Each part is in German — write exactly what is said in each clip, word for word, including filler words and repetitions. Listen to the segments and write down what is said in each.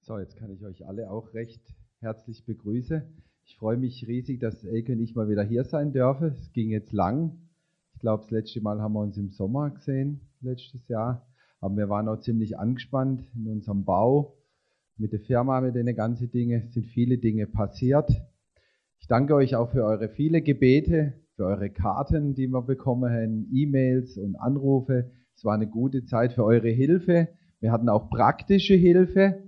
So, jetzt kann ich euch alle auch recht herzlich begrüßen. Ich freue mich riesig, dass Elke und ich mal wieder hier sein dürfen. Es ging jetzt lang. Ich glaube, das letzte Mal haben wir uns im Sommer gesehen, letztes Jahr. Aber wir waren auch ziemlich angespannt in unserem Bau. Mit der Firma, mit den ganzen Dingen sind viele Dinge passiert. Ich danke euch auch für eure viele Gebete, für eure Karten, die wir bekommen haben, E-Mails und Anrufe. Es war eine gute Zeit für eure Hilfe. Wir hatten auch praktische Hilfe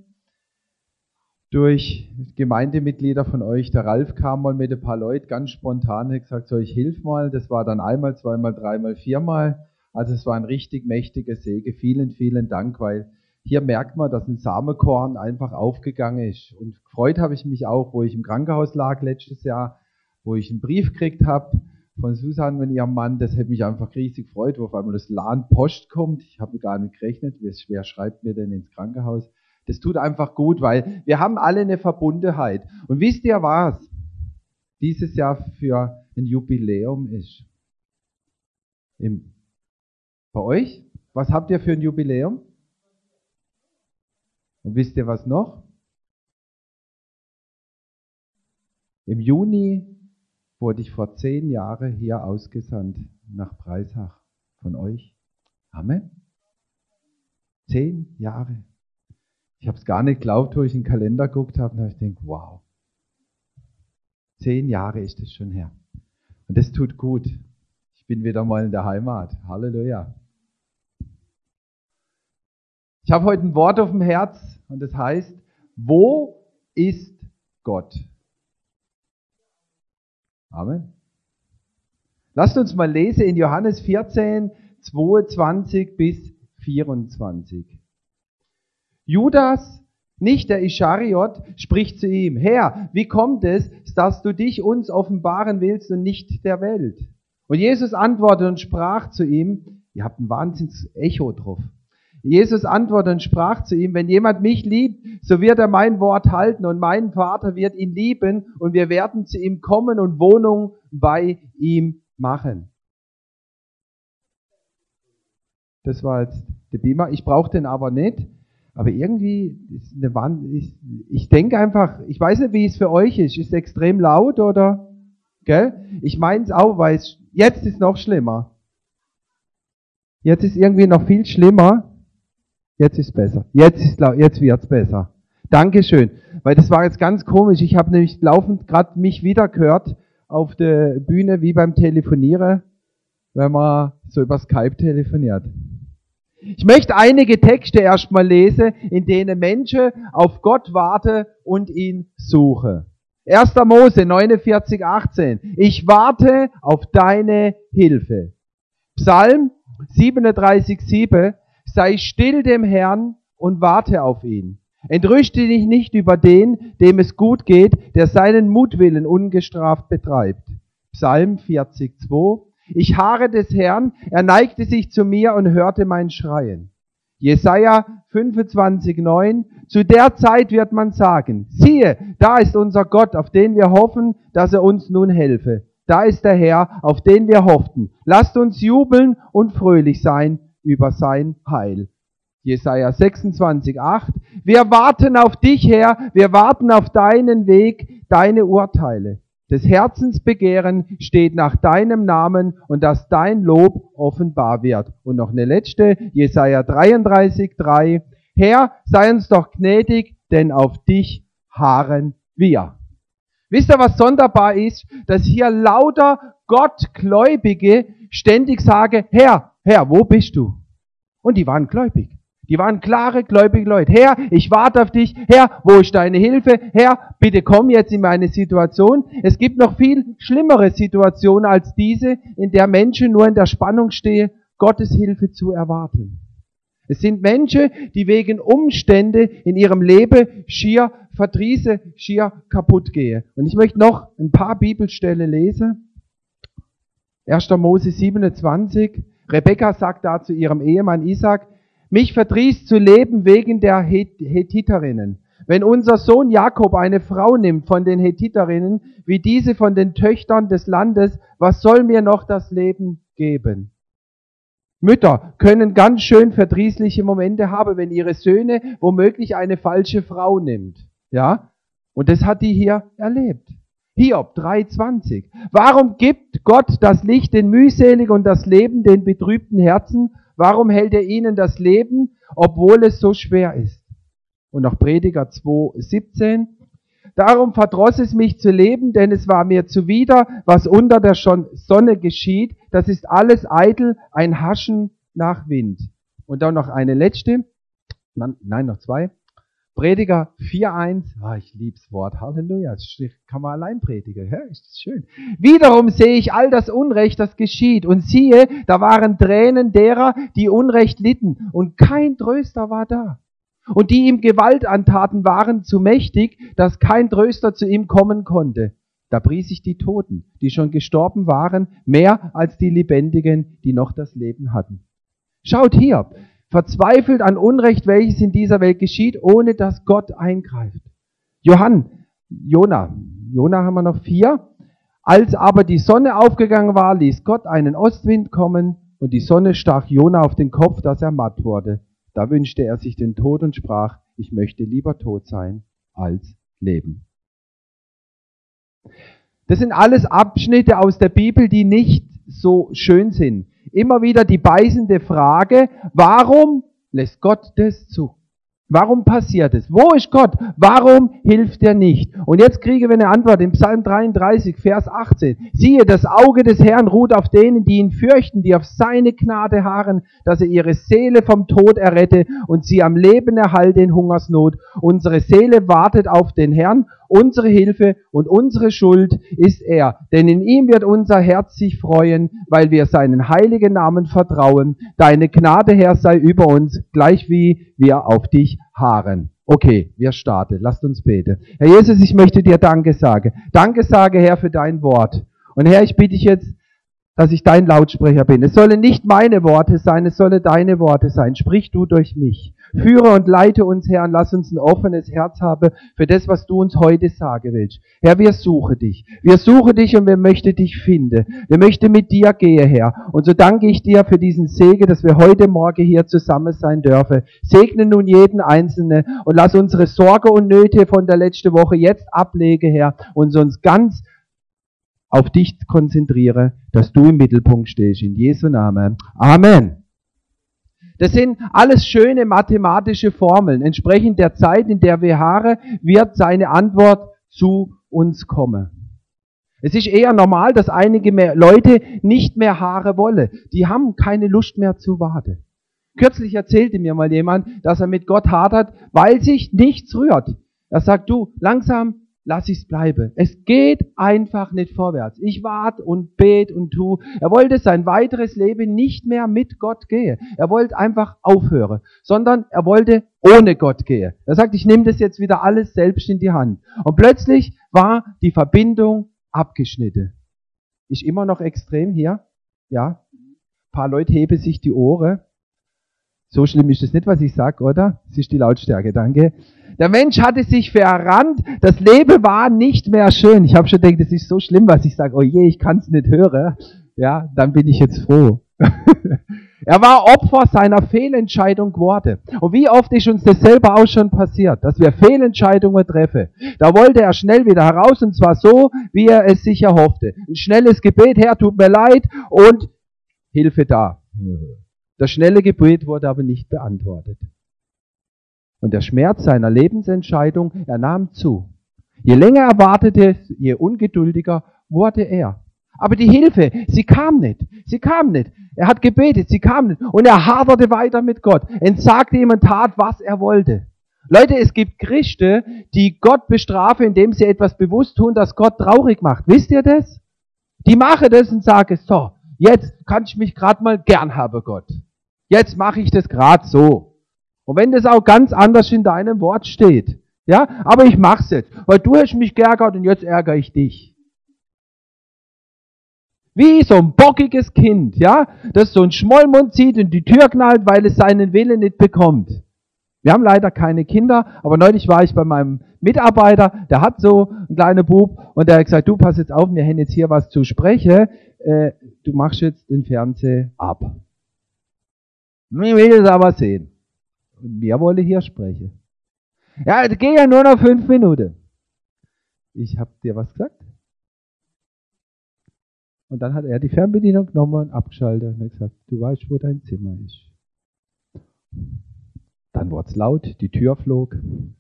durch Gemeindemitglieder von euch. Der Ralf kam mal mit ein paar Leuten ganz spontan, hat gesagt, so, ich hilf mal. Das war dann einmal, zweimal, dreimal, viermal. Also es war ein richtig mächtiger Segen. Vielen, vielen Dank, weil hier merkt man, dass ein Samenkorn einfach aufgegangen ist. Und gefreut habe ich mich auch, wo ich im Krankenhaus lag letztes Jahr, wo ich einen Brief gekriegt habe von Susanne und ihrem Mann. Das hat mich einfach riesig gefreut, wo auf einmal das Lahn Post kommt. Ich habe gar nicht gerechnet, wer schreibt mir denn ins Krankenhaus? Das tut einfach gut, weil wir haben alle eine Verbundenheit. Und wisst ihr, was dieses Jahr für ein Jubiläum ist? Im, bei euch? Was habt ihr für ein Jubiläum? Und wisst ihr was noch? Im Juni wurde ich vor zehn Jahren hier ausgesandt nach Breisach von euch. Amen. Zehn Jahre. Ich habe es gar nicht geglaubt, wo ich in den Kalender geguckt habe und habe ich gedacht, wow. Zehn Jahre ist es schon her. Und das tut gut. Ich bin wieder mal in der Heimat. Halleluja. Ich habe heute ein Wort auf dem Herz und das heißt, wo ist Gott? Amen. Lasst uns mal lesen in Johannes vierzehn, zweiundzwanzig bis vierundzwanzig. Judas, nicht der Ischariot, spricht zu ihm, Herr, wie kommt es, dass du dich uns offenbaren willst und nicht der Welt? Und Jesus antwortete und sprach zu ihm, ihr habt ein Wahnsinns-Echo drauf. Jesus antwortete und sprach zu ihm, wenn jemand mich liebt, so wird er mein Wort halten und mein Vater wird ihn lieben und wir werden zu ihm kommen und Wohnung bei ihm machen. Das war jetzt der Beamer. Ich brauche den aber nicht. Aber irgendwie ist eine Wand, ich, ich denke einfach, ich weiß nicht, wie es für euch ist. Ist es extrem laut oder? Gell? Ich meine es auch, weil es, jetzt ist es noch schlimmer. Jetzt ist irgendwie noch viel schlimmer. Jetzt ist es besser. Jetzt ist jetzt wird's besser. Dankeschön. Weil das war jetzt ganz komisch. Ich habe nämlich laufend gerade mich wieder gehört auf der Bühne wie beim Telefonieren, wenn man so über Skype telefoniert. Ich möchte einige Texte erstmal lesen, in denen Menschen auf Gott warten und ihn suchen. erster Mose neunundvierzig, achtzehn. Ich warte auf deine Hilfe. Psalm siebenunddreißig, sieben. Sei still dem Herrn und warte auf ihn. Entrüste dich nicht über den, dem es gut geht, der seinen Mutwillen ungestraft betreibt. Psalm vierzig, zwei. Ich harre des Herrn, er neigte sich zu mir und hörte mein Schreien. Jesaja fünfundzwanzig, neun. Zu der Zeit wird man sagen, siehe, da ist unser Gott, auf den wir hoffen, dass er uns nun helfe. Da ist der Herr, auf den wir hofften. Lasst uns jubeln und fröhlich sein über sein Heil. Jesaja sechsundzwanzig, acht. Wir warten auf dich, Herr, wir warten auf deinen Weg, deine Urteile. Des Herzens Begehren steht nach deinem Namen und dass dein Lob offenbar wird. Und noch eine letzte, Jesaja dreiunddreißig, drei. Herr, sei uns doch gnädig, denn auf dich harren wir. Wisst ihr, was sonderbar ist? Dass hier lauter Gottgläubige ständig sagen, Herr, Herr, wo bist du? Und die waren gläubig. Die waren klare, gläubige Leute. Herr, ich warte auf dich. Herr, wo ist deine Hilfe? Herr, bitte komm jetzt in meine Situation. Es gibt noch viel schlimmere Situationen als diese, in der Menschen nur in der Spannung stehen, Gottes Hilfe zu erwarten. Es sind Menschen, die wegen Umstände in ihrem Leben schier verdrieße, schier kaputt gehen. Und ich möchte noch ein paar Bibelstellen lesen. erster Mose siebenundzwanzig. Rebekka sagt da zu ihrem Ehemann Isaac, mich verdrießt zu leben wegen der Hethiterinnen. Wenn unser Sohn Jakob eine Frau nimmt von den Hethiterinnen, wie diese von den Töchtern des Landes, was soll mir noch das Leben geben? Mütter können ganz schön verdrießliche Momente haben, wenn ihre Söhne womöglich eine falsche Frau nimmt. Ja? Und das hat die hier erlebt. Hiob drei zwanzig. Warum gibt Gott das Licht den mühselig und das Leben den betrübten Herzen? Warum hält er ihnen das Leben, obwohl es so schwer ist? Und noch Prediger zwei siebzehn. Darum verdross es mich zu leben, denn es war mir zuwider, was unter der Sonne geschieht. Das ist alles eitel, ein Haschen nach Wind. Und dann noch eine letzte. Nein, noch zwei. Prediger vier eins. Ah, ich lieb's Wort. Halleluja. Das kann man allein predigen. Ja, ist das schön. Wiederum sehe ich all das Unrecht, das geschieht. Und siehe, da waren Tränen derer, die Unrecht litten. Und kein Tröster war da. Und die ihm Gewalt antaten, waren zu mächtig, dass kein Tröster zu ihm kommen konnte. Da pries ich die Toten, die schon gestorben waren, mehr als die Lebendigen, die noch das Leben hatten. Schaut hier, verzweifelt an Unrecht, welches in dieser Welt geschieht, ohne dass Gott eingreift. Johann, Jona, Jona haben wir noch vier. Als aber die Sonne aufgegangen war, ließ Gott einen Ostwind kommen und die Sonne stach Jona auf den Kopf, dass er matt wurde. Da wünschte er sich den Tod und sprach, ich möchte lieber tot sein als leben. Das sind alles Abschnitte aus der Bibel, die nicht so schön sind. Immer wieder die beißende Frage, warum lässt Gott das zu? Warum passiert es? Wo ist Gott? Warum hilft er nicht? Und jetzt kriegen wir eine Antwort im Psalm dreiunddreißig, Vers achtzehn. Siehe, das Auge des Herrn ruht auf denen, die ihn fürchten, die auf seine Gnade harren, dass er ihre Seele vom Tod errette und sie am Leben erhalte in Hungersnot. Unsere Seele wartet auf den Herrn, unsere Hilfe und unsere Schuld ist er. Denn in ihm wird unser Herz sich freuen, weil wir seinen heiligen Namen vertrauen. Deine Gnade, Herr, sei über uns, gleich wie wir auf dich harren. Okay, wir starten. Lasst uns beten. Herr Jesus, ich möchte dir Danke sagen. Danke sage, Herr, für dein Wort. Und Herr, ich bitte dich jetzt, dass ich dein Lautsprecher bin. Es sollen nicht meine Worte sein, es sollen deine Worte sein. Sprich du durch mich. Führe und leite uns, Herr, und lass uns ein offenes Herz haben für das, was du uns heute sagen willst. Herr, wir suchen dich. Wir suchen dich und wir möchten dich finden. Wir möchten mit dir gehen, Herr. Und so danke ich dir für diesen Segen, dass wir heute Morgen hier zusammen sein dürfen. Segne nun jeden Einzelnen und lass unsere Sorge und Nöte von der letzten Woche jetzt ablegen, Herr, und uns ganz auf dich konzentriere, dass du im Mittelpunkt stehst. In Jesu Namen. Amen. Das sind alles schöne mathematische Formeln. Entsprechend der Zeit, in der wir harren, wird seine Antwort zu uns kommen. Es ist eher normal, dass einige mehr Leute nicht mehr harren wollen. Die haben keine Lust mehr zu warten. Kürzlich erzählte mir mal jemand, dass er mit Gott hadert, weil sich nichts rührt. Er sagt, du, langsam lass ich's bleiben. Es geht einfach nicht vorwärts. Ich warte und bete und tu. Er wollte sein weiteres Leben nicht mehr mit Gott gehen. Er wollte einfach aufhören, sondern er wollte ohne Gott gehen. Er sagt, ich nehme das jetzt wieder alles selbst in die Hand. Und plötzlich war die Verbindung abgeschnitten. Ist immer noch extrem hier. Ja, ein paar Leute heben sich die Ohren. So schlimm ist es nicht, was ich sage, oder? Das ist die Lautstärke, danke. Der Mensch hatte sich verrannt, das Leben war nicht mehr schön. Ich habe schon gedacht, das ist so schlimm, was ich sage. Oh je, ich kann es nicht hören. Ja, dann bin ich jetzt froh. Er war Opfer seiner Fehlentscheidung geworden. Und wie oft ist uns das selber auch schon passiert, dass wir Fehlentscheidungen treffen. Da wollte er schnell wieder heraus, und zwar so, wie er es sich erhoffte. Ein schnelles Gebet, Herr, tut mir leid, und Hilfe da. Das schnelle Gebet wurde aber nicht beantwortet. Und der Schmerz seiner Lebensentscheidung, er nahm zu. Je länger er wartete, je ungeduldiger wurde er. Aber die Hilfe, sie kam nicht. Sie kam nicht. Er hat gebetet, sie kam nicht. Und er haderte weiter mit Gott. Entsagte ihm und tat, was er wollte. Leute, es gibt Christen, die Gott bestrafen, indem sie etwas bewusst tun, das Gott traurig macht. Wisst ihr das? Die machen das und sagen, so, jetzt kann ich mich gerade mal gern haben, Gott. Jetzt mache ich das gerade so. Und wenn das auch ganz anders in deinem Wort steht. Ja, aber ich mach's jetzt, weil du hast mich geärgert und jetzt ärgere ich dich. Wie so ein bockiges Kind, ja, das so einen Schmollmund zieht und die Tür knallt, weil es seinen Willen nicht bekommt. Wir haben leider keine Kinder, aber neulich war ich bei meinem Mitarbeiter, der hat so einen kleinen Bub und der hat gesagt, du pass jetzt auf, wir haben jetzt hier was zu sprechen, äh, du machst jetzt den Fernseher ab. Ich will es aber sehen. Und wir wollen hier sprechen. Ja, es geht ja nur noch fünf Minuten. Ich habe dir was gesagt. Und dann hat er die Fernbedienung genommen und abgeschaltet und hat gesagt, du weißt, wo dein Zimmer ist. Dann wurde es laut, die Tür flog.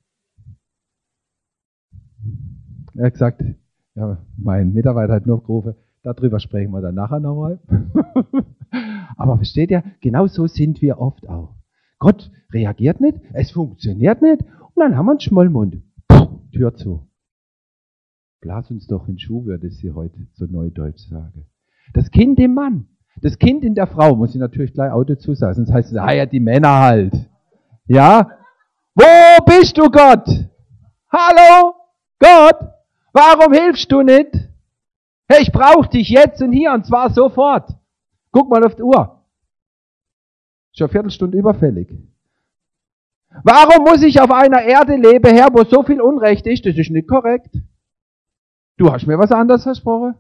Er hat gesagt, ja, mein Mitarbeiter hat nur gerufen, darüber sprechen wir dann nachher nochmal. Aber versteht ihr, genau so sind wir oft auch. Gott reagiert nicht, es funktioniert nicht und dann haben wir einen Schmollmund. Puh, Tür zu. Blas uns doch in den Schuh, würde sie heute so neudeutsch sagen. Das Kind im Mann, das Kind in der Frau, muss ich natürlich gleich auch dazu sagen, sonst heißt es, ah ja, die Männer halt. Ja? Wo bist du, Gott? Hallo? Gott? Warum hilfst du nicht? Hey, ich brauche dich jetzt und hier und zwar sofort. Guck mal auf die Uhr. Schon eine Viertelstunde überfällig. Warum muss ich auf einer Erde leben, Herr, wo so viel Unrecht ist? Das ist nicht korrekt. Du hast mir was anderes versprochen.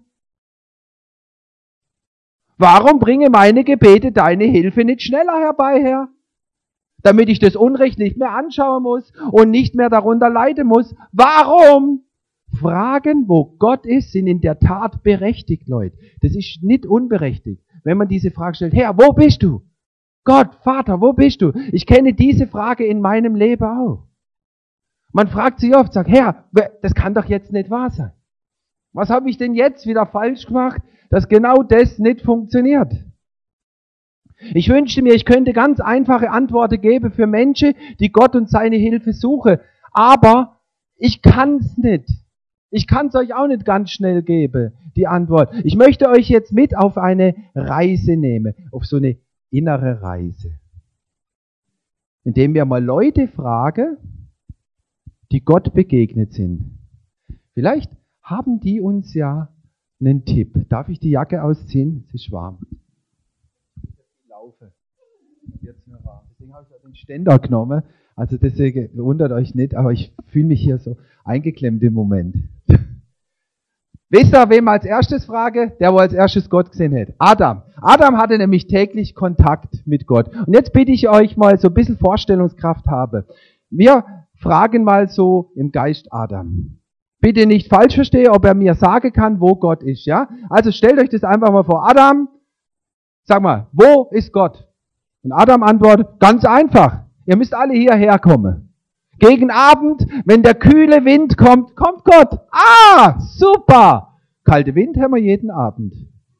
Warum bringe meine Gebete deine Hilfe nicht schneller herbei, Herr? Damit ich das Unrecht nicht mehr anschauen muss und nicht mehr darunter leiden muss. Warum? Fragen, wo Gott ist, sind in der Tat berechtigt, Leute. Das ist nicht unberechtigt, wenn man diese Frage stellt. Herr, wo bist du? Gott, Vater, wo bist du? Ich kenne diese Frage in meinem Leben auch. Man fragt sich oft, sagt, Herr, das kann doch jetzt nicht wahr sein. Was habe ich denn jetzt wieder falsch gemacht, dass genau das nicht funktioniert? Ich wünschte mir, ich könnte ganz einfache Antworten geben für Menschen, die Gott und seine Hilfe suchen. Aber ich kann es nicht. Ich kann es euch auch nicht ganz schnell geben, die Antwort. Ich möchte euch jetzt mit auf eine Reise nehmen, auf so eine innere Reise. Indem wir mal Leute fragen, die Gott begegnet sind. Vielleicht haben die uns ja einen Tipp. Darf ich die Jacke ausziehen? Es ist warm. Ich laufe. Jetzt mir warm. Deswegen habe ich den Ständer genommen. Also deswegen wundert euch nicht, aber ich fühle mich hier so eingeklemmt im Moment. Wisst ihr, wem als erstes frage? Der, wo als erstes Gott gesehen hat. Adam. Adam hatte nämlich täglich Kontakt mit Gott. Und jetzt bitte ich euch mal so ein bisschen Vorstellungskraft habe. Wir fragen mal so im Geist Adam. Bitte nicht falsch verstehen, ob er mir sagen kann, wo Gott ist, ja? Also stellt euch das einfach mal vor. Adam, sag mal, wo ist Gott? Und Adam antwortet, ganz einfach. Ihr müsst alle hierher kommen. Gegen Abend, wenn der kühle Wind kommt, kommt Gott. Ah, super. Kalte Wind haben wir jeden Abend.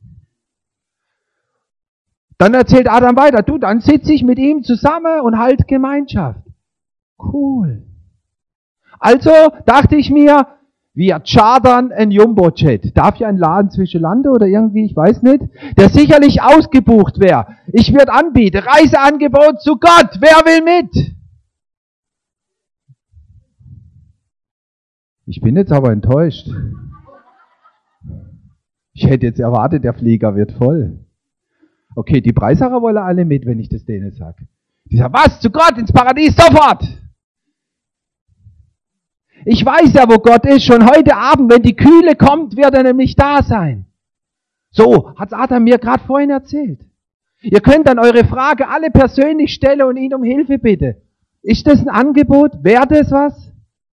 Dann erzählt Adam weiter, du, dann sitze ich mit ihm zusammen und halt Gemeinschaft. Cool. Also dachte ich mir, wir chartern ein Jumbo-Jet. Darf ja ein Laden zwischen Lande oder irgendwie, ich weiß nicht, der sicherlich ausgebucht wäre. Ich würde anbieten, Reiseangebot zu Gott. Wer will mit? Ich bin jetzt aber enttäuscht. Ich hätte jetzt erwartet, der Flieger wird voll. Okay, die Breisacher wollen alle mit, wenn ich das denen sage. Die sagen, was? Zu Gott, ins Paradies, sofort! Ich weiß ja, wo Gott ist. Schon heute Abend, wenn die Kühle kommt, wird er nämlich da sein. So hat Adam mir gerade vorhin erzählt. Ihr könnt dann eure Frage alle persönlich stellen und ihn um Hilfe bitten. Ist das ein Angebot? Wäre das was?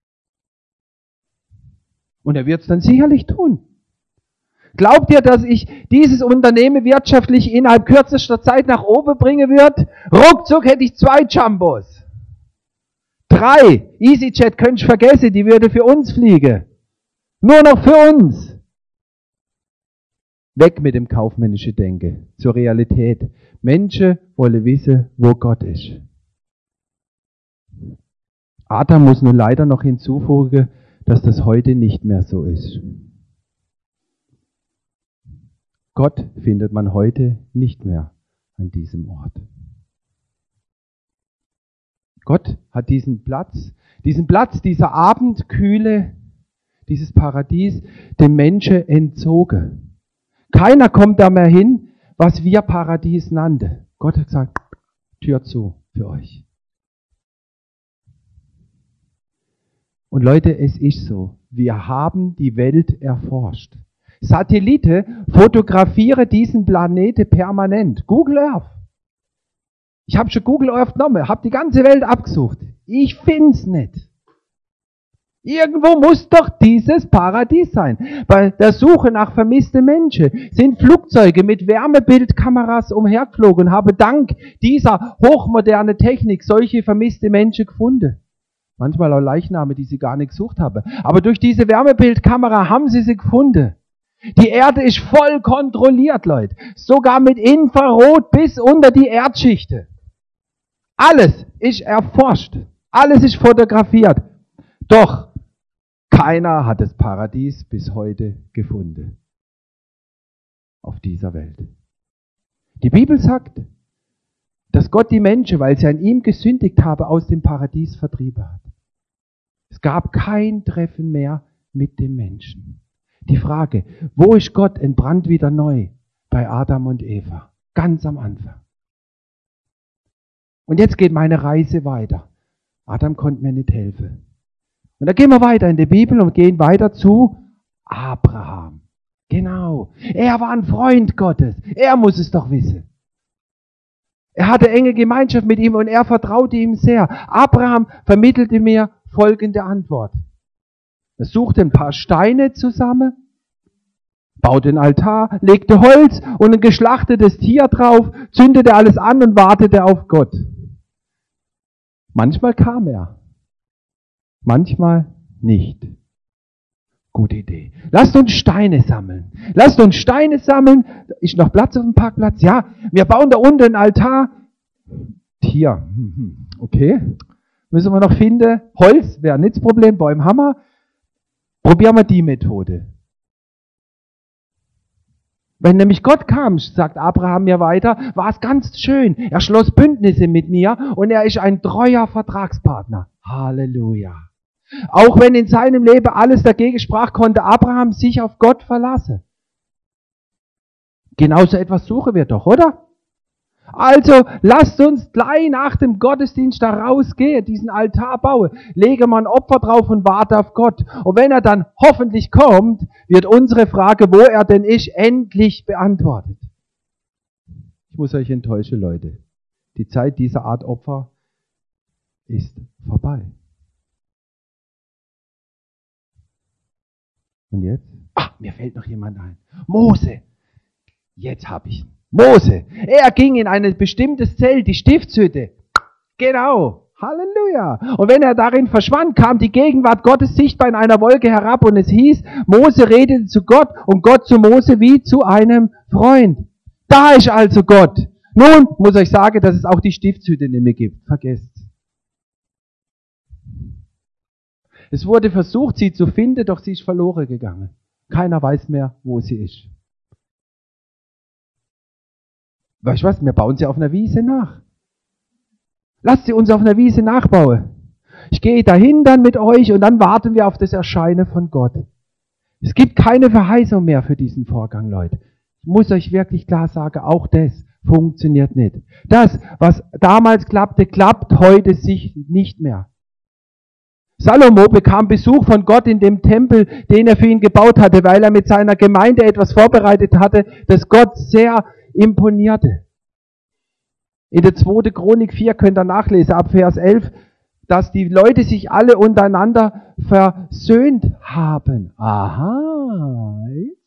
Und er wird es dann sicherlich tun. Glaubt ihr, dass ich dieses Unternehmen wirtschaftlich innerhalb kürzester Zeit nach oben bringen wird? Ruckzuck hätte ich zwei Jumbos. Drei. EasyJet könnt ihr vergessen, die würde für uns fliegen. Nur noch für uns. Weg mit dem kaufmännischen Denken. Zur Realität. Menschen wollen wissen, wo Gott ist. Adam muss nun leider noch hinzufügen, dass das heute nicht mehr so ist. Gott findet man heute nicht mehr an diesem Ort. Gott hat diesen Platz, diesen Platz, dieser Abendkühle, dieses Paradies dem Menschen entzogen. Keiner kommt da mehr hin, was wir Paradies nannten. Gott hat gesagt, Tür zu für euch. Und Leute, es ist so, wir haben die Welt erforscht. Satellite fotografieren diesen Planeten permanent. Google Earth. Ich habe schon Google Earth genommen, habe die ganze Welt abgesucht. Ich find's nicht. Irgendwo muss doch dieses Paradies sein. Bei der Suche nach vermissten Menschen sind Flugzeuge mit Wärmebildkameras umhergeflogen und haben dank dieser hochmodernen Technik solche vermisste Menschen gefunden. Manchmal auch Leichname, die sie gar nicht gesucht haben. Aber durch diese Wärmebildkamera haben sie sie gefunden. Die Erde ist voll kontrolliert, Leute. Sogar mit Infrarot bis unter die Erdschichte. Alles ist erforscht. Alles ist fotografiert. Doch keiner hat das Paradies bis heute gefunden. Auf dieser Welt. Die Bibel sagt, dass Gott die Menschen, weil sie an ihm gesündigt haben, aus dem Paradies vertrieben hat. Es gab kein Treffen mehr mit dem Menschen. Die Frage, wo ist Gott, entbrannt wieder neu bei Adam und Eva. Ganz am Anfang. Und jetzt geht meine Reise weiter. Adam konnte mir nicht helfen. Und dann gehen wir weiter in die Bibel und gehen weiter zu Abraham. Genau. Er war ein Freund Gottes. Er muss es doch wissen. Er hatte enge Gemeinschaft mit ihm und er vertraute ihm sehr. Abraham vermittelte mir folgende Antwort. Er suchte ein paar Steine zusammen, baute einen Altar, legte Holz und ein geschlachtetes Tier drauf, zündete alles an und wartete auf Gott. Manchmal kam er. Manchmal nicht. Gute Idee. Lasst uns Steine sammeln. Lasst uns Steine sammeln. Ist noch Platz auf dem Parkplatz? Ja. Wir bauen da unten einen Altar. Tier. Okay. Müssen wir noch finden. Holz wäre nicht das Problem. Beim Hammer. Probieren wir die Methode. Wenn nämlich Gott kam, sagt Abraham mir weiter, war es ganz schön. Er schloss Bündnisse mit mir und er ist ein treuer Vertragspartner. Halleluja. Auch wenn in seinem Leben alles dagegen sprach, konnte Abraham sich auf Gott verlassen. Genauso etwas suchen wir doch, oder? Also lasst uns gleich nach dem Gottesdienst da rausgehen, diesen Altar bauen, lege mal ein Opfer drauf und warte auf Gott. Und wenn er dann hoffentlich kommt, wird unsere Frage, wo er denn ist, endlich beantwortet. Ich muss euch enttäuschen, Leute. Die Zeit dieser Art Opfer ist vorbei. Und jetzt? Ach, mir fällt noch jemand ein. Mose. Jetzt habe ich ihn. Mose. Er ging in ein bestimmtes Zelt, die Stiftshütte. Genau. Halleluja. Und wenn er darin verschwand, kam die Gegenwart Gottes sichtbar in einer Wolke herab und es hieß, Mose redete zu Gott und Gott zu Mose wie zu einem Freund. Da ist also Gott. Nun muss ich sagen, dass es auch die Stiftshütte nicht mehr gibt. Vergesst. Es wurde versucht, sie zu finden, doch sie ist verloren gegangen. Keiner weiß mehr, wo sie ist. Weißt du was? Wir bauen sie auf einer Wiese nach. Lasst sie uns auf einer Wiese nachbauen. Ich gehe dahin dann mit euch und dann warten wir auf das Erscheinen von Gott. Es gibt keine Verheißung mehr für diesen Vorgang, Leute. Ich muss euch wirklich klar sagen, auch das funktioniert nicht. Das, was damals klappte, klappt heute sich nicht mehr. Salomo bekam Besuch von Gott in dem Tempel, den er für ihn gebaut hatte, weil er mit seiner Gemeinde etwas vorbereitet hatte, das Gott sehr imponierte. In der zweiten Chronik vier könnt ihr nachlesen, ab Vers elf, dass die Leute sich alle untereinander versöhnt haben. Aha.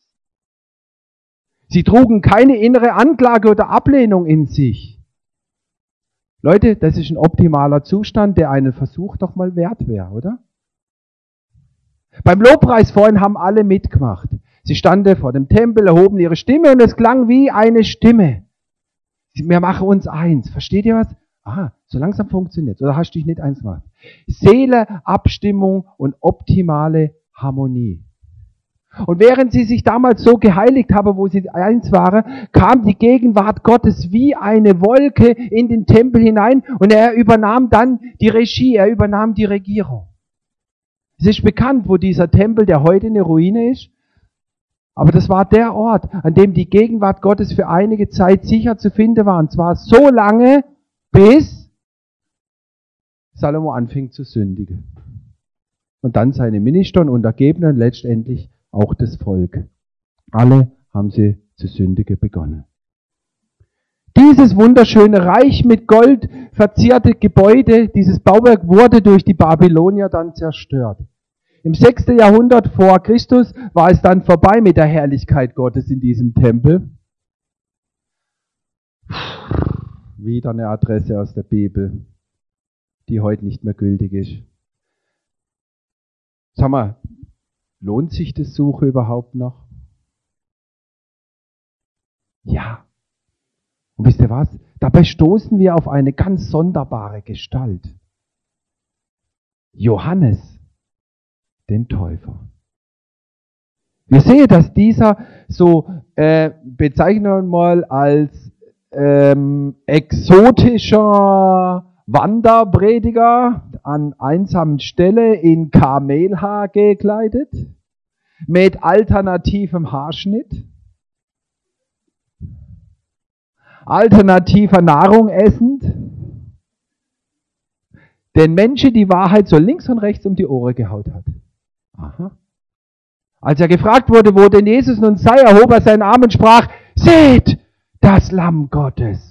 Sie trugen keine innere Anklage oder Ablehnung in sich. Leute, das ist ein optimaler Zustand, der einen Versuch doch mal wert wäre, oder? Beim Lobpreis vorhin haben alle mitgemacht. Sie standen vor dem Tempel, erhoben ihre Stimme und es klang wie eine Stimme. Wir machen uns eins. Versteht ihr was? Ah, so langsam funktioniert. Oder hast du dich nicht eins gemacht? Seele, Abstimmung und optimale Harmonie. Und während sie sich damals so geheiligt haben, wo sie eins waren, kam die Gegenwart Gottes wie eine Wolke in den Tempel hinein und er übernahm dann die Regie, er übernahm die Regierung. Es ist bekannt, wo dieser Tempel, der heute eine Ruine ist, aber das war der Ort, an dem die Gegenwart Gottes für einige Zeit sicher zu finden war. Und zwar so lange, bis Salomo anfing zu sündigen. Und dann seine Minister und Untergebenen, letztendlich auch das Volk. Alle haben sie zu sündigen begonnen. dieses wunderschöne Reich mit Gold verzierte Gebäude, dieses Bauwerk wurde durch die Babylonier dann zerstört. Im sechsten Jahrhundert vor Christus war es dann vorbei mit der Herrlichkeit Gottes in diesem Tempel. Wieder eine Adresse aus der Bibel, die heute nicht mehr gültig ist. Sag mal, lohnt sich das Suche überhaupt noch? Ja. Und wisst ihr was? Dabei stoßen wir auf eine ganz sonderbare Gestalt. Johannes, den Täufer. Wir sehen, dass dieser so äh, bezeichnen wir mal als ähm, exotischer Wanderprediger an einsamen Stelle in Kamelhaar gekleidet, mit alternativem Haarschnitt, alternativer Nahrung essend, den Menschen die Wahrheit so links und rechts um die Ohren gehaut hat. Aha. Als er gefragt wurde, wo denn Jesus nun sei, erhob er seinen Arm und sprach, seht, das Lamm Gottes.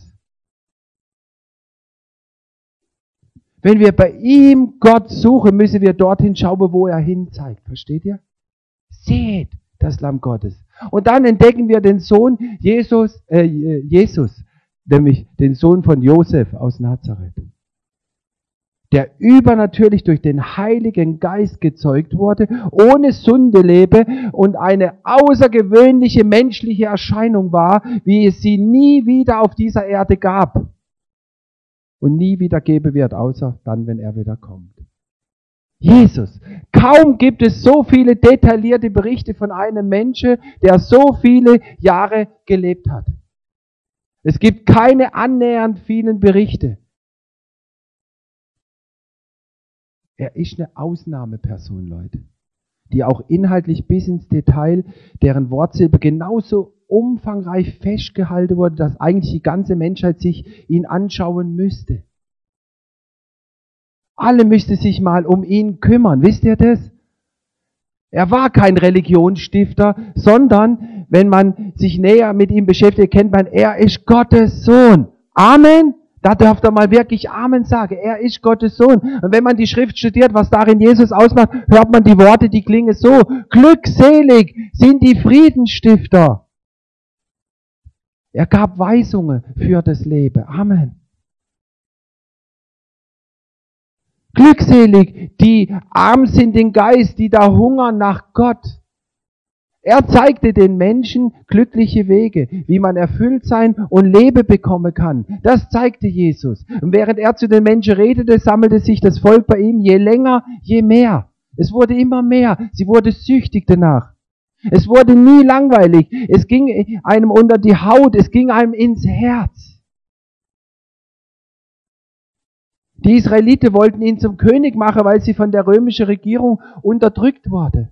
Wenn wir bei ihm Gott suchen, müssen wir dorthin schauen, wo er hin zeigt. Versteht ihr? Seht, das Lamm Gottes. Und dann entdecken wir den Sohn Jesus, äh, Jesus, nämlich den Sohn von Josef aus Nazareth, der übernatürlich durch den Heiligen Geist gezeugt wurde, ohne Sünde lebe und eine außergewöhnliche menschliche Erscheinung war, wie es sie nie wieder auf dieser Erde gab und nie wieder geben wird, außer dann, wenn er wieder kommt. Jesus. Kaum gibt es so viele detaillierte Berichte von einem Menschen, der so viele Jahre gelebt hat. Es gibt keine annähernd vielen Berichte. Er ist eine Ausnahmeperson, Leute, die auch inhaltlich bis ins Detail, deren Wortsilbe genauso umfangreich festgehalten wurde, dass eigentlich die ganze Menschheit sich ihn anschauen müsste. Alle müssten sich mal um ihn kümmern. Wisst ihr das? Er war kein Religionsstifter, sondern wenn man sich näher mit ihm beschäftigt, kennt man, er ist Gottes Sohn. Amen. Da dürft ihr mal wirklich Amen sagen. Er ist Gottes Sohn. Und wenn man die Schrift studiert, was darin Jesus ausmacht, hört man die Worte, die klingen so. Glückselig sind die Friedensstifter. Er gab Weisungen für das Leben. Amen. Glückselig, die arm sind in Geist, die da hungern nach Gott. Er zeigte den Menschen glückliche Wege, wie man erfüllt sein und Leben bekommen kann. Das zeigte Jesus. Und während er zu den Menschen redete, sammelte sich das Volk bei ihm je länger, je mehr. Es wurde immer mehr. Sie wurde süchtig danach. Es wurde nie langweilig. Es ging einem unter die Haut. Es ging einem ins Herz. Die Israeliten wollten ihn zum König machen, weil sie von der römischen Regierung unterdrückt wurde.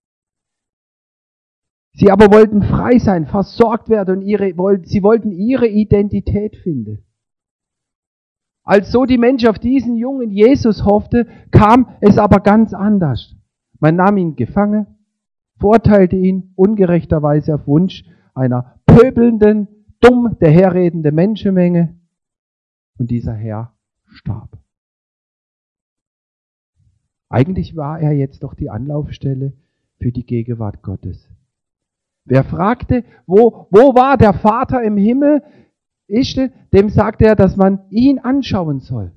Sie aber wollten frei sein, versorgt werden und ihre, sie wollten ihre Identität finden. Als so die Menschen auf diesen jungen Jesus hoffte, kam es aber ganz anders. Man nahm ihn gefangen, verurteilte ihn ungerechterweise auf Wunsch einer pöbelnden, dumm daherredenden Menschenmenge und dieser Herr starb. Eigentlich war er jetzt doch die Anlaufstelle für die Gegenwart Gottes. Wer fragte, wo, wo war der Vater im Himmel, ist, dem sagte er, dass man ihn anschauen soll.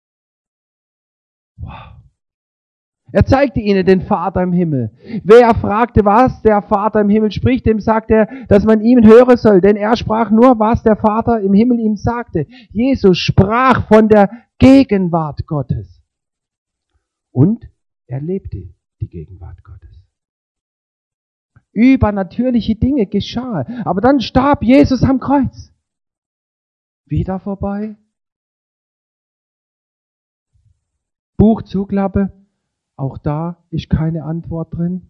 Wow. Er zeigte ihnen den Vater im Himmel. Wer fragte, was der Vater im Himmel spricht, dem sagte er, dass man ihn hören soll, denn er sprach nur, was der Vater im Himmel ihm sagte. Jesus sprach von der Gegenwart Gottes. Und er lebte die Gegenwart Gottes. Übernatürliche Dinge geschahen. Aber dann starb Jesus am Kreuz. Wieder vorbei. Buch zuklappe. Auch da ist keine Antwort drin.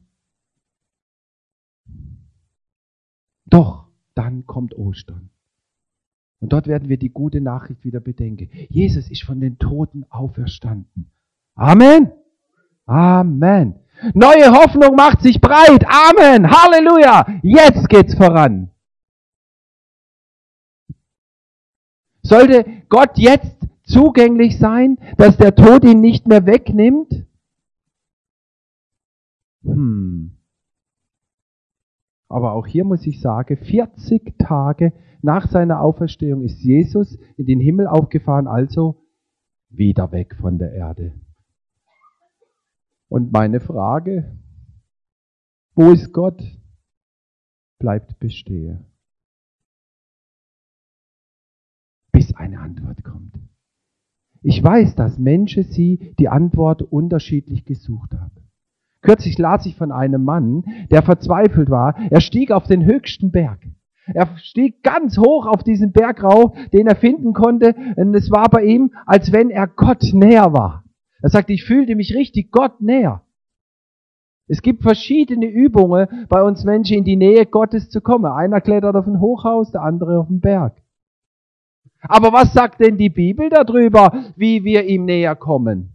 Doch, dann kommt Ostern. Und dort werden wir die gute Nachricht wieder bedenken. Jesus ist von den Toten auferstanden. Amen. Amen. Neue Hoffnung macht sich breit. Amen. Halleluja. Jetzt geht's voran. Sollte Gott jetzt zugänglich sein, dass der Tod ihn nicht mehr wegnimmt? Hm. Aber auch hier muss ich sagen, vierzig Tage nach seiner Auferstehung ist Jesus in den Himmel aufgefahren, also wieder weg von der Erde. Und meine Frage, wo ist Gott? Bleibt bestehen. Bis eine Antwort kommt. Ich weiß, dass Menschen sie die Antwort unterschiedlich gesucht haben. Kürzlich las ich von einem Mann, der verzweifelt war. Er stieg auf den höchsten Berg. Er stieg ganz hoch auf diesen Berg rauf, den er finden konnte. Und es war bei ihm, als wenn er Gott näher war. Er sagte, ich fühlte mich richtig Gott näher. Es gibt verschiedene Übungen bei uns Menschen, in die Nähe Gottes zu kommen. Einer klettert auf ein Hochhaus, der andere auf den Berg. Aber was sagt denn die Bibel darüber, wie wir ihm näher kommen?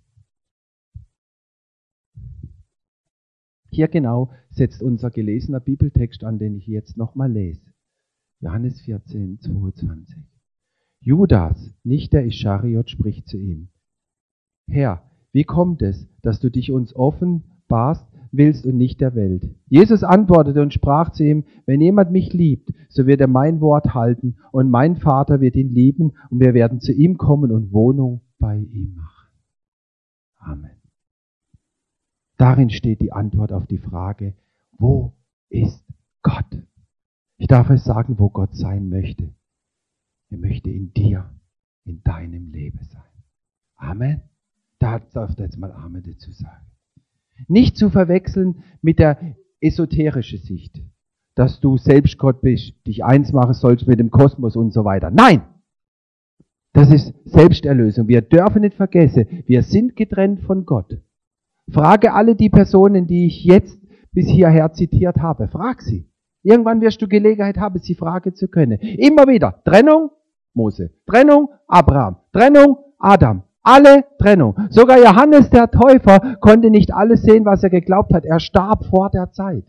Hier genau setzt unser gelesener Bibeltext an, den ich jetzt nochmal lese. Johannes vierzehn, zweiundzwanzig. Judas, nicht der Ischariot, spricht zu ihm: Herr, wie kommt es, dass du dich uns offenbarst willst und nicht der Welt? Jesus antwortete und sprach zu ihm: Wenn jemand mich liebt, so wird er mein Wort halten und mein Vater wird ihn lieben und wir werden zu ihm kommen und Wohnung bei ihm machen. Amen. Darin steht die Antwort auf die Frage, wo ist Gott? Ich darf euch sagen, wo Gott sein möchte. Er möchte in dir, in deinem Leben sein. Amen. Da darf ihr jetzt mal Amen dazu sagen. Nicht zu verwechseln mit der esoterischen Sicht, dass du selbst Gott bist, dich eins machen sollst mit dem Kosmos und so weiter. Nein! Das ist Selbsterlösung. Wir dürfen nicht vergessen, wir sind getrennt von Gott. Frage alle die Personen, die ich jetzt bis hierher zitiert habe. Frag sie. Irgendwann wirst du Gelegenheit haben, sie fragen zu können. Immer wieder. Trennung, Mose. Trennung, Abraham. Trennung, Adam. Alle Trennung. Sogar Johannes der Täufer konnte nicht alles sehen, was er geglaubt hat. Er starb vor der Zeit.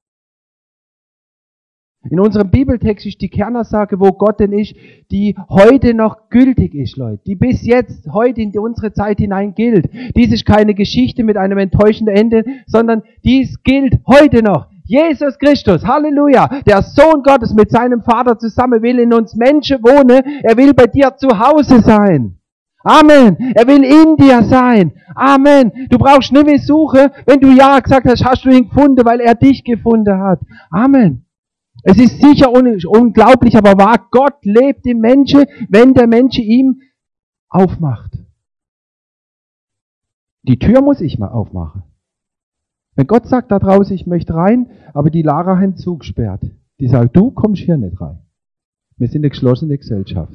In unserem Bibeltext ist die Kernaussage, wo Gott denn ist, die heute noch gültig ist, Leute. Die bis jetzt, heute in unsere Zeit hinein gilt. Dies ist keine Geschichte mit einem enttäuschenden Ende, sondern dies gilt heute noch. Jesus Christus, Halleluja, der Sohn Gottes mit seinem Vater zusammen will in uns Menschen wohnen. Er will bei dir zu Hause sein. Amen. Er will in dir sein. Amen. Du brauchst nicht mehr suchen. Wenn du Ja gesagt hast, hast du ihn gefunden, weil er dich gefunden hat. Amen. Es ist sicher un- unglaublich, aber wahr, Gott lebt im Menschen, wenn der Mensch ihm aufmacht. Die Tür muss ich mal aufmachen. Wenn Gott sagt da draußen, ich möchte rein, aber die Lara hat zugesperrt. Die sagt, du kommst hier nicht rein. Wir sind eine geschlossene Gesellschaft.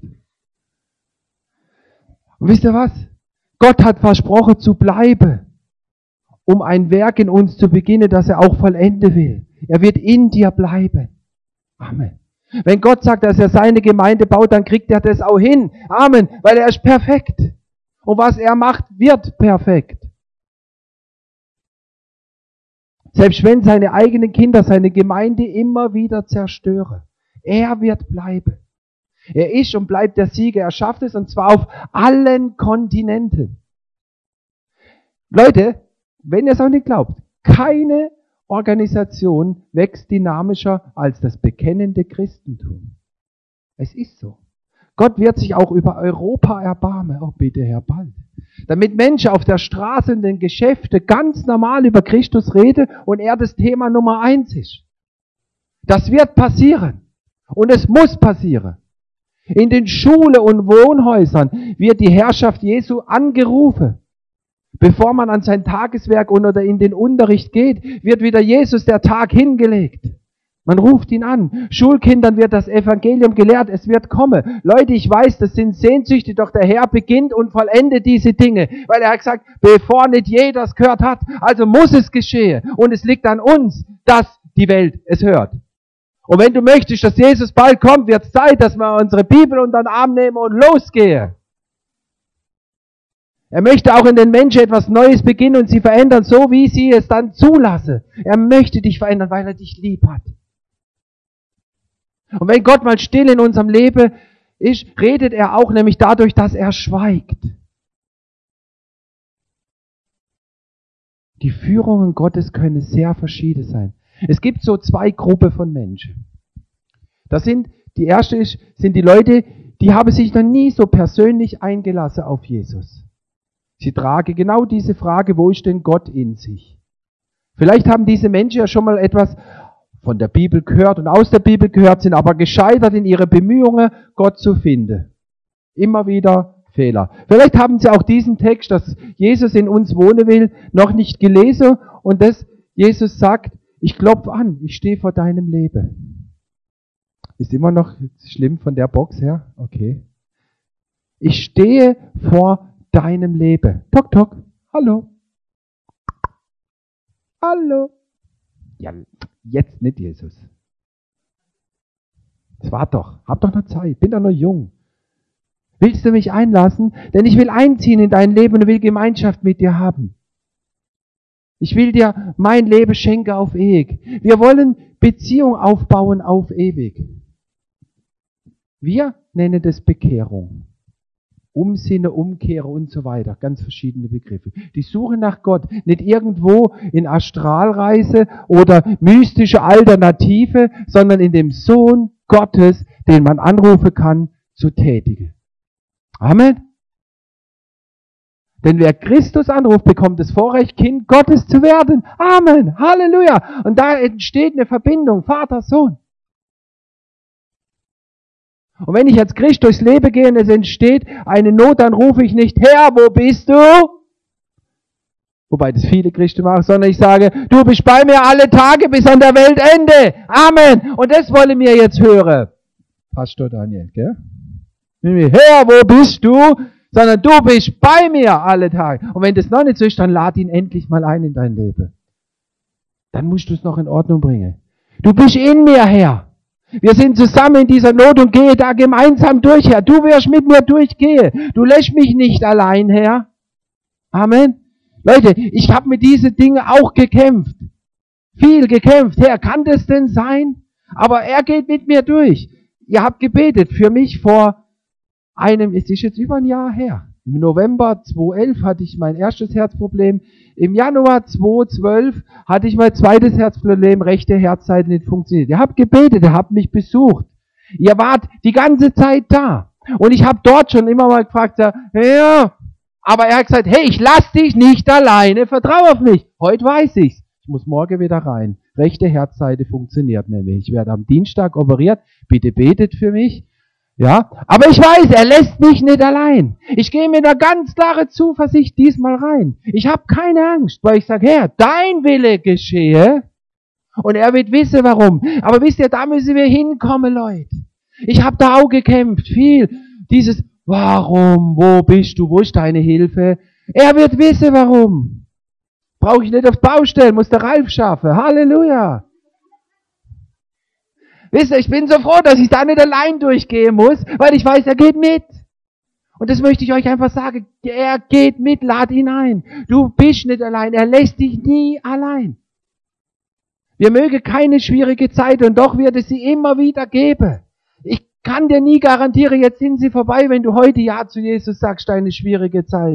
Und wisst ihr was? Gott hat versprochen zu bleiben, um ein Werk in uns zu beginnen, das er auch vollenden will. Er wird in dir bleiben. Amen. Wenn Gott sagt, dass er seine Gemeinde baut, dann kriegt er das auch hin. Amen. Weil er ist perfekt. Und was er macht, wird perfekt. Selbst wenn seine eigenen Kinder seine Gemeinde immer wieder zerstören. Er wird bleiben. Er ist und bleibt der Sieger. Er schafft es und zwar auf allen Kontinenten. Leute, wenn ihr es auch nicht glaubt, keine Organisation wächst dynamischer als das bekennende Christentum. Es ist so. Gott wird sich auch über Europa erbarmen. Oh bitte, Herr, bald. Damit Menschen auf der Straße in den Geschäften ganz normal über Christus reden und er das Thema Nummer eins ist. Das wird passieren. Und es muss passieren. In den Schulen und Wohnhäusern wird die Herrschaft Jesu angerufen. Bevor man an sein Tageswerk oder in den Unterricht geht, wird wieder Jesus der Tag hingelegt. Man ruft ihn an. Schulkindern wird das Evangelium gelehrt. Es wird kommen. Leute, ich weiß, das sind Sehnsüchte, doch der Herr beginnt und vollendet diese Dinge. Weil er hat gesagt, bevor nicht jeder es gehört hat, also muss es geschehen. Und es liegt an uns, dass die Welt es hört. Und wenn du möchtest, dass Jesus bald kommt, wird es Zeit, dass wir unsere Bibel unter den Arm nehmen und losgehen. Er möchte auch in den Menschen etwas Neues beginnen und sie verändern, so wie sie es dann zulassen. Er möchte dich verändern, weil er dich lieb hat. Und wenn Gott mal still in unserem Leben ist, redet er auch nämlich dadurch, dass er schweigt. Die Führungen Gottes können sehr verschieden sein. Es gibt so zwei Gruppen von Menschen. Das sind, die erste ist, sind die Leute, die haben sich noch nie so persönlich eingelassen auf Jesus. Sie tragen genau diese Frage, wo ist denn Gott in sich? Vielleicht haben diese Menschen ja schon mal etwas von der Bibel gehört und aus der Bibel gehört, sind aber gescheitert in ihre Bemühungen, Gott zu finden. Immer wieder Fehler. Vielleicht haben sie auch diesen Text, dass Jesus in uns wohnen will, noch nicht gelesen und dass Jesus sagt, ich klopfe an, ich stehe vor deinem Leben. Ist immer noch schlimm von der Box her? Okay. Ich stehe vor deinem Leben. Tok, tok. Hallo. Hallo. Ja, jetzt nicht, Jesus. Das war doch. Hab doch noch Zeit. Bin doch noch jung. Willst du mich einlassen? Denn ich will einziehen in dein Leben und will Gemeinschaft mit dir haben. Ich will dir mein Leben schenken auf ewig. Wir wollen Beziehung aufbauen auf ewig. Wir nennen das Bekehrung. Umsinne, Umkehre und so weiter. Ganz verschiedene Begriffe. Die Suche nach Gott, nicht irgendwo in Astralreise oder mystische Alternative, sondern in dem Sohn Gottes, den man anrufen kann, zu tätigen. Amen. Denn wer Christus anruft, bekommt das Vorrecht, Kind Gottes zu werden. Amen. Halleluja. Und da entsteht eine Verbindung, Vater, Sohn. Und wenn ich als Christ durchs Leben gehe und es entsteht eine Not, dann rufe ich nicht, Herr, wo bist du? Wobei das viele Christen machen, sondern ich sage, du bist bei mir alle Tage bis an der Weltende. Amen. Und das wollen wir jetzt hören. Pastor Daniel, gell? Herr, wo bist du? Sondern du bist bei mir alle Tage. Und wenn das noch nicht so ist, dann lad ihn endlich mal ein in dein Leben. Dann musst du es noch in Ordnung bringen. Du bist in mir, Herr. Wir sind zusammen in dieser Not und gehe da gemeinsam durch, Herr. Du wirst mit mir durchgehen. Du lässt mich nicht allein, Herr. Amen. Leute, ich habe mit diesen Dingen auch gekämpft. Viel gekämpft. Herr, kann das denn sein? Aber er geht mit mir durch. Ihr habt gebetet für mich vor einem, es ist jetzt über ein Jahr her. Im November zweitausendelf hatte ich mein erstes Herzproblem. Im Januar zweitausendzwölf hatte ich mein zweites Herzproblem, rechte Herzseite nicht funktioniert. Ihr habt gebetet, ihr habt mich besucht. Ihr wart die ganze Zeit da. Und ich habe dort schon immer mal gefragt, ja, aber er hat gesagt, hey, ich lass dich nicht alleine, vertrau auf mich. Heute weiß ich's. Ich muss morgen wieder rein. Rechte Herzseite funktioniert nämlich. Ich werde am Dienstag operiert. Bitte betet für mich. Ja, aber ich weiß, er lässt mich nicht allein. Ich gehe mit einer ganz klaren Zuversicht diesmal rein. Ich habe keine Angst, weil ich sage, Herr, dein Wille geschehe. Und er wird wissen, warum. Aber wisst ihr, da müssen wir hinkommen, Leute. Ich habe da auch gekämpft, viel. Dieses, warum, wo bist du, wo ist deine Hilfe? Er wird wissen, warum. Brauche ich nicht auf Baustellen, muss der Ralf schaffen. Halleluja. Wisst ihr, ich bin so froh, dass ich da nicht allein durchgehen muss, weil ich weiß, er geht mit. Und das möchte ich euch einfach sagen. Er geht mit, lad ihn ein. Du bist nicht allein, er lässt dich nie allein. Wir mögen keine schwierige Zeit und doch wird es sie immer wieder geben. Ich kann dir nie garantieren, jetzt sind sie vorbei, wenn du heute Ja zu Jesus sagst, deine schwierige Zeit.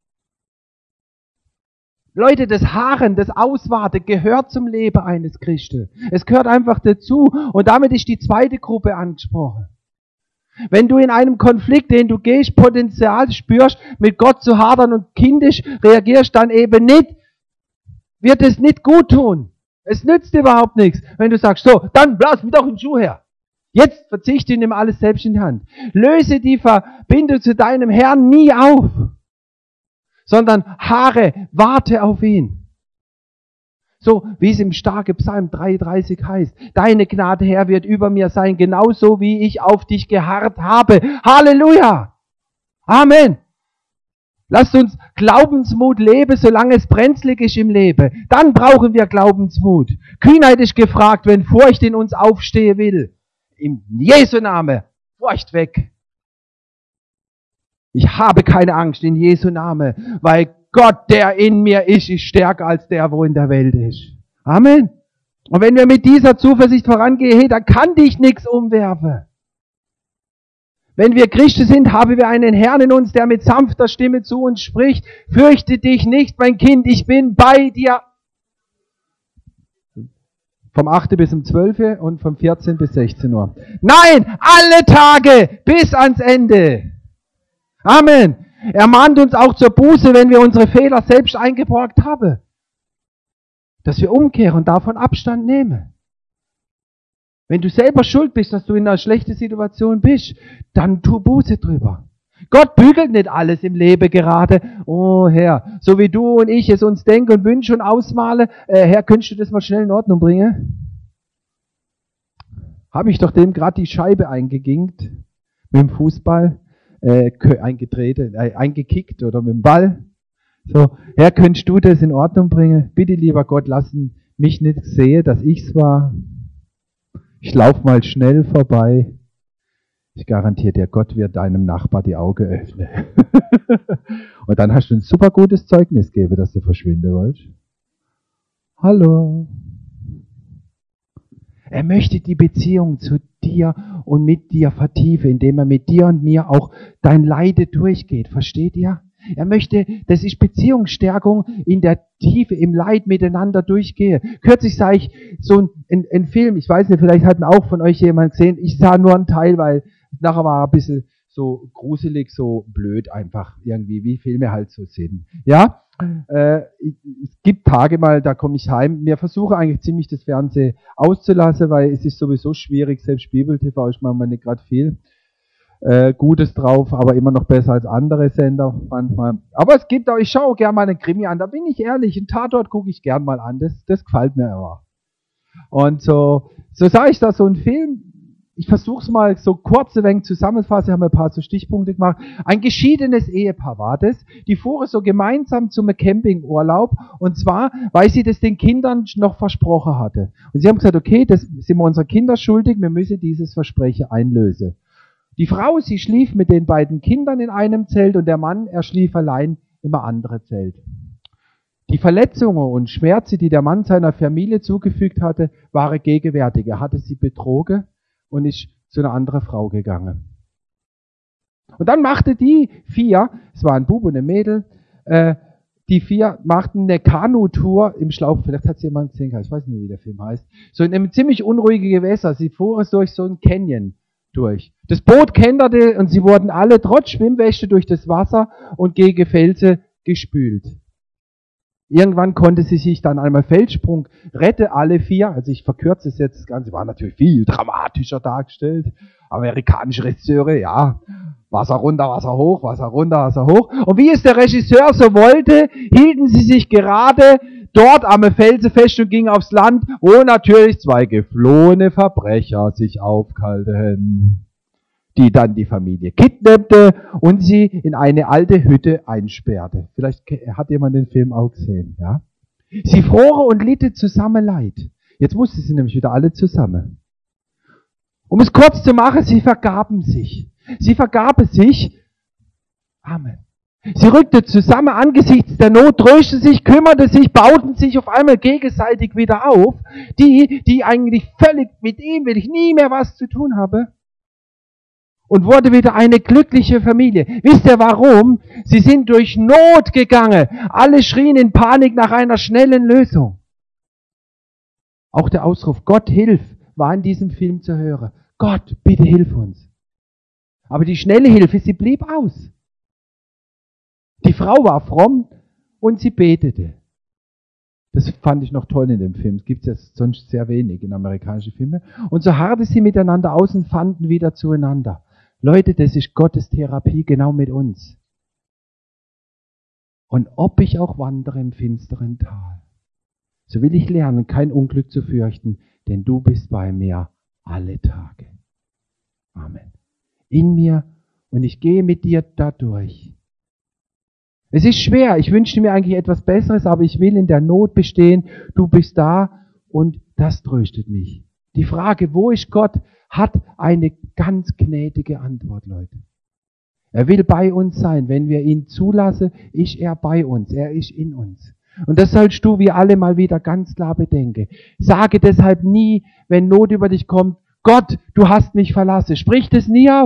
Leute, das Harren, das Auswarten gehört zum Leben eines Christen. Es gehört einfach dazu und damit ist die zweite Gruppe angesprochen. Wenn du in einem Konflikt, den du gehst, Potenzial spürst, mit Gott zu hadern und kindisch reagierst, dann eben nicht, wird es nicht gut tun. Es nützt überhaupt nichts, wenn du sagst, so, dann blas mir doch den Schuh her. Jetzt verzichte und nimm alles selbst in die Hand. Löse die Verbindung zu deinem Herrn nie auf, sondern harre, warte auf ihn. So wie es im starken Psalm dreiunddreißig heißt, deine Gnade, Herr, wird über mir sein, genauso wie ich auf dich geharrt habe. Halleluja! Amen! Lasst uns Glaubensmut leben, solange es brenzlig ist im Leben. Dann brauchen wir Glaubensmut. Kühnheit ist gefragt, wenn Furcht in uns aufstehen will. Im Jesu Namen, Furcht weg. Ich habe keine Angst in Jesu Namen, weil Gott, der in mir ist, ist stärker als der, wo in der Welt ist. Amen. Und wenn wir mit dieser Zuversicht vorangehen, hey, da kann dich nichts umwerfen. Wenn wir Christen sind, haben wir einen Herrn in uns, der mit sanfter Stimme zu uns spricht. Fürchte dich nicht, mein Kind, ich bin bei dir. Vom achten bis um zwölf und vom vierzehn bis sechzehn Uhr. Nein, alle Tage bis ans Ende. Amen. Er mahnt uns auch zur Buße, wenn wir unsere Fehler selbst eingeborgt haben. Dass wir umkehren und davon Abstand nehmen. Wenn du selber schuld bist, dass du in einer schlechten Situation bist, dann tu Buße drüber. Gott bügelt nicht alles im Leben gerade. Oh Herr, so wie du und ich es uns denken und wünschen und ausmalen, äh, Herr, könntest du das mal schnell in Ordnung bringen? Habe ich doch dem gerade die Scheibe eingeginkt, mit dem Fußball, äh, eingetreten, äh, eingekickt oder mit dem Ball. So, Herr, könntest du das in Ordnung bringen? Bitte, lieber Gott, lass mich nicht sehen, dass ich's war. Ich laufe mal schnell vorbei. Ich garantiere dir, Gott wird deinem Nachbar die Augen öffnen. Und dann hast du ein super gutes Zeugnis gegeben, dass du verschwinden wolltest. Hallo. Er möchte die Beziehung zu dir und mit dir vertiefen, indem er mit dir und mir auch dein Leiden durchgeht. Versteht ihr? Er möchte, dass ich Beziehungsstärkung in der Tiefe, im Leid miteinander durchgehe. Kürzlich sah ich so ein, ein, ein Film, ich weiß nicht, vielleicht hat ihn auch von euch jemand gesehen. Ich sah nur einen Teil, weil nachher war er ein bisschen so gruselig, so blöd einfach irgendwie, wie Filme halt so sind. Ja, äh, es gibt Tage mal, da komme ich heim. Wir versuchen eigentlich ziemlich das Fernsehen auszulassen, weil es ist sowieso schwierig, selbst Bibel-T V ist manchmal nicht gerade viel äh, Gutes drauf, aber immer noch besser als andere Sender manchmal. Aber es gibt auch, ich schaue gerne mal einen Krimi an, da bin ich ehrlich, einen Tatort gucke ich gern mal an, das, das gefällt mir aber. Und so, so sah ich da so einen Film. Ich versuche es mal so kurz ein wenig zusammenfassen, haben wir ein paar so Stichpunkte gemacht. Ein geschiedenes Ehepaar war das. Die fuhren so gemeinsam zum Campingurlaub und zwar, weil sie das den Kindern noch versprochen hatte. Und sie haben gesagt, okay, das sind wir unseren Kindern schuldig, wir müssen dieses Versprechen einlösen. Die Frau, sie schlief mit den beiden Kindern in einem Zelt und der Mann, er schlief allein im anderen Zelt. Die Verletzungen und Schmerzen, die der Mann seiner Familie zugefügt hatte, waren gegenwärtig. Er hatte sie betrogen und ist zu einer anderen Frau gegangen. Und dann machte die vier, es war ein Bub und eine Mädel, äh, die vier machten eine Kanutour im Schlauch, vielleicht hat es jemand gesehen, ich weiß nicht, wie der Film heißt, so in einem ziemlich unruhigen Gewässer. Sie fuhren durch so ein Canyon durch. Das Boot kenterte und sie wurden alle trotz Schwimmweste durch das Wasser und gegen Felsen gespült. Irgendwann konnte sie sich dann einmal Felssprung retten, alle vier. Also ich verkürze es jetzt, das Ganze war natürlich viel dramatischer dargestellt. Amerikanische Regisseure, ja, Wasser runter, Wasser hoch, Wasser runter, Wasser hoch. Und wie es der Regisseur so wollte, hielten sie sich gerade dort am Felsen fest und gingen aufs Land, wo natürlich zwei geflohene Verbrecher sich aufkalten, die dann die Familie kidnappte und sie in eine alte Hütte einsperrte. Vielleicht hat jemand den Film auch gesehen, ja? Sie froren und litten zusammen Leid. Jetzt mussten sie nämlich wieder alle zusammen. Um es kurz zu machen, sie vergaben sich. Sie vergaben sich. Amen. Sie rückten zusammen angesichts der Not, trösten sich, kümmerten sich, bauten sich auf einmal gegenseitig wieder auf. Die, die eigentlich völlig mit ihm will ich nie mehr was zu tun haben. Und wurde wieder eine glückliche Familie. Wisst ihr warum? Sie sind durch Not gegangen. Alle schrien in Panik nach einer schnellen Lösung. Auch der Ausruf, Gott hilf, war in diesem Film zu hören. Gott, bitte hilf uns. Aber die schnelle Hilfe, sie blieb aus. Die Frau war fromm und sie betete. Das fand ich noch toll in dem Film. Es gibt es sonst sehr wenig in amerikanischen Filmen. Und so harrte sie miteinander aus und fanden wieder zueinander. Leute, das ist Gottes Therapie genau mit uns. Und ob ich auch wandere im finsteren Tal, so will ich lernen, kein Unglück zu fürchten, denn du bist bei mir alle Tage. Amen. In mir und ich gehe mit dir dadurch. Es ist schwer, ich wünschte mir eigentlich etwas Besseres, aber ich will in der Not bestehen, du bist da und das tröstet mich. Die Frage, wo ist Gott, hat eine ganz gnädige Antwort, Leute. Er will bei uns sein. Wenn wir ihn zulassen, ist er bei uns. Er ist in uns. Und das sollst du wie alle mal wieder ganz klar bedenken. Sage deshalb nie, wenn Not über dich kommt, Gott, du hast mich verlassen. Sprich das nie aus.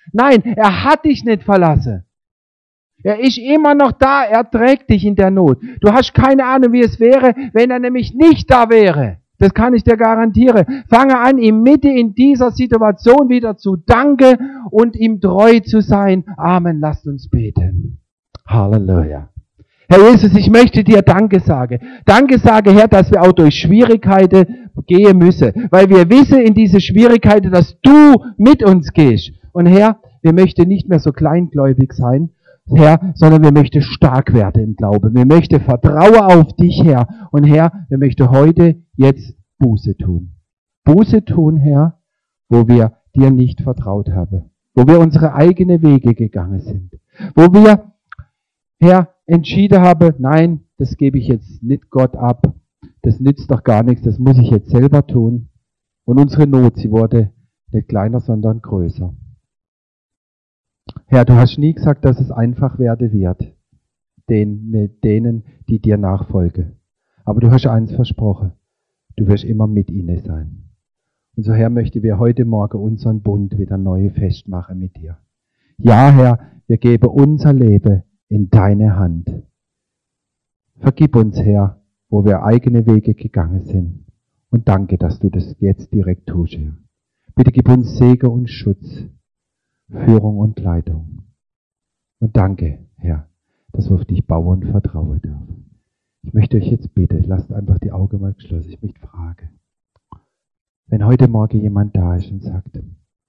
Nein, er hat dich nicht verlassen. Er ist immer noch da, er trägt dich in der Not. Du hast keine Ahnung, wie es wäre, wenn er nämlich nicht da wäre. Das kann ich dir garantieren. Fange an, ihm Mitte in dieser Situation wieder zu danken und ihm treu zu sein. Amen. Lasst uns beten. Halleluja. Herr Jesus, ich möchte dir Danke sagen. Danke sage, Herr, dass wir auch durch Schwierigkeiten gehen müssen. Weil wir wissen in diese Schwierigkeiten, dass du mit uns gehst. Und Herr, wir möchten nicht mehr so kleingläubig sein, Herr, sondern wir möchten stark werden im Glauben. Wir möchten Vertrauen auf dich, Herr. Und Herr, wir möchten heute, jetzt Buße tun. Buße tun, Herr, wo wir dir nicht vertraut haben. Wo wir unsere eigenen Wege gegangen sind. Wo wir, Herr, entschieden haben, nein, das gebe ich jetzt nicht Gott ab. Das nützt doch gar nichts, das muss ich jetzt selber tun. Und unsere Not, sie wurde nicht kleiner, sondern größer. Herr, du hast nie gesagt, dass es einfach werden wird, den, mit denen, die dir nachfolgen. Aber du hast eins versprochen, du wirst immer mit ihnen sein. Und so, Herr, möchten wir heute Morgen unseren Bund wieder neu festmachen mit dir. Ja, Herr, wir geben unser Leben in deine Hand. Vergib uns, Herr, wo wir eigene Wege gegangen sind. Und danke, dass du das jetzt direkt tust, Herr. Bitte gib uns Segen und Schutz, Führung und Leitung. Und danke, Herr, dass wir auf dich bauen und vertrauen dürfen. Ich möchte euch jetzt bitten, lasst einfach die Augen mal geschlossen. Ich möchte fragen, wenn heute Morgen jemand da ist und sagt,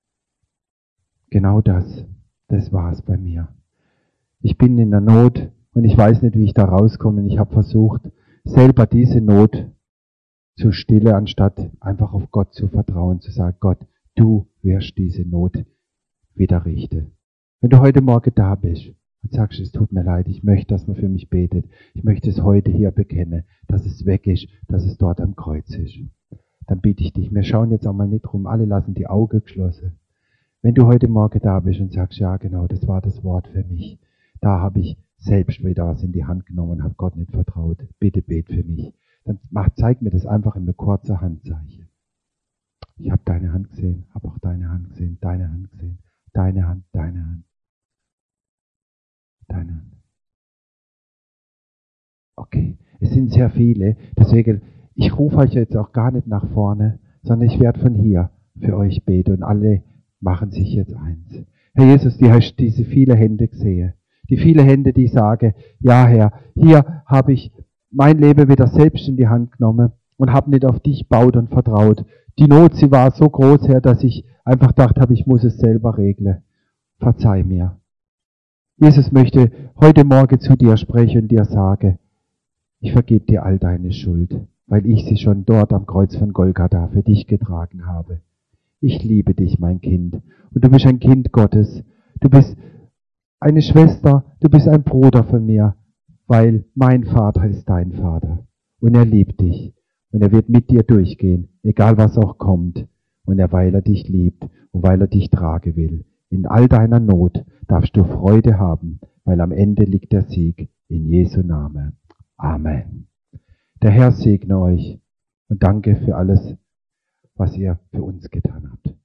genau das, das war es bei mir. Ich bin in der Not und ich weiß nicht, wie ich da rauskomme. Und ich habe versucht, selber diese Not zu stillen, anstatt einfach auf Gott zu vertrauen, zu sagen, Gott, du wirst diese Not wieder richten. Wenn du heute Morgen da bist und sagst, es tut mir leid, ich möchte, dass man für mich betet, ich möchte es heute hier bekennen, dass es weg ist, dass es dort am Kreuz ist, dann bitte ich dich, wir schauen jetzt auch mal nicht rum, alle lassen die Augen geschlossen. Wenn du heute Morgen da bist und sagst, ja genau, das war das Wort für mich, da habe ich selbst wieder was in die Hand genommen und habe Gott nicht vertraut, bitte bet für mich, dann mach, zeig mir das einfach in einem kurzen Handzeichen. Ich habe deine Hand gesehen, habe auch deine Hand gesehen, deine Hand gesehen. Deine Hand, deine Hand, deine Hand. Okay, es sind sehr viele, deswegen, ich rufe euch jetzt auch gar nicht nach vorne, sondern ich werde von hier für euch beten und alle machen sich jetzt eins. Herr Jesus, du hast diese viele Hände gesehen, die viele Hände, die sagen, ja Herr, hier habe ich mein Leben wieder selbst in die Hand genommen und habe nicht auf dich baut und vertraut. Die Not, sie war so groß, Herr, dass ich einfach gedacht habe, ich muss es selber regeln. Verzeih mir. Jesus möchte heute Morgen zu dir sprechen und dir sagen, ich vergebe dir all deine Schuld, weil ich sie schon dort am Kreuz von Golgatha für dich getragen habe. Ich liebe dich, mein Kind. Und du bist ein Kind Gottes. Du bist eine Schwester, du bist ein Bruder von mir, weil mein Vater ist dein Vater. Und er liebt dich. Und er wird mit dir durchgehen, egal was auch kommt. Und er, weil er dich liebt und weil er dich tragen will. In all deiner Not darfst du Freude haben, weil am Ende liegt der Sieg. In Jesu Namen. Amen. Der Herr segne euch und danke für alles, was ihr für uns getan habt.